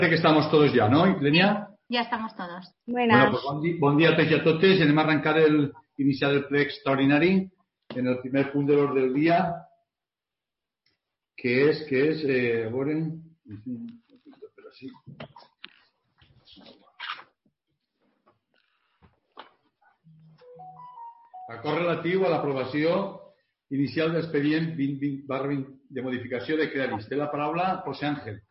que estamos todos ya, ¿no, Lenia? Ya estamos todos. Bueno, pues bon dia a tots i a totes. Anem a arrencar iniciar el ple extraordinari en el primer punt de l'ordre del dia, que és, a veure, acord relatiu a l'aprovació inicial de l'expedient 2020/20 de modificació de crèdits. Té la paraula José Ángel.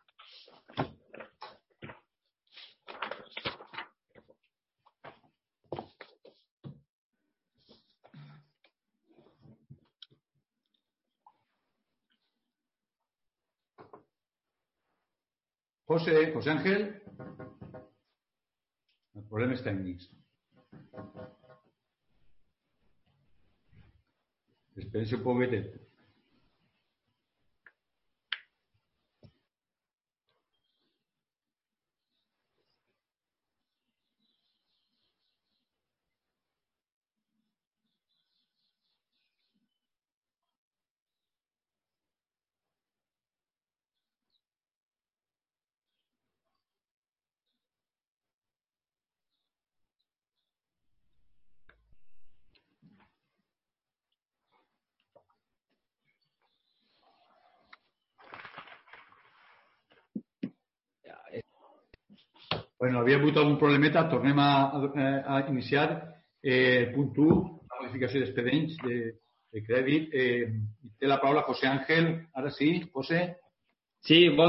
José Ángel. Els problemes tècnics. Espera un poquetet. Bueno, havia hagut algun problemeta. Tornem a iniciar el punt 1, la modificació d'expedients de crèdit. Té la paraula José Ángel. Ara sí, José. Sí, bon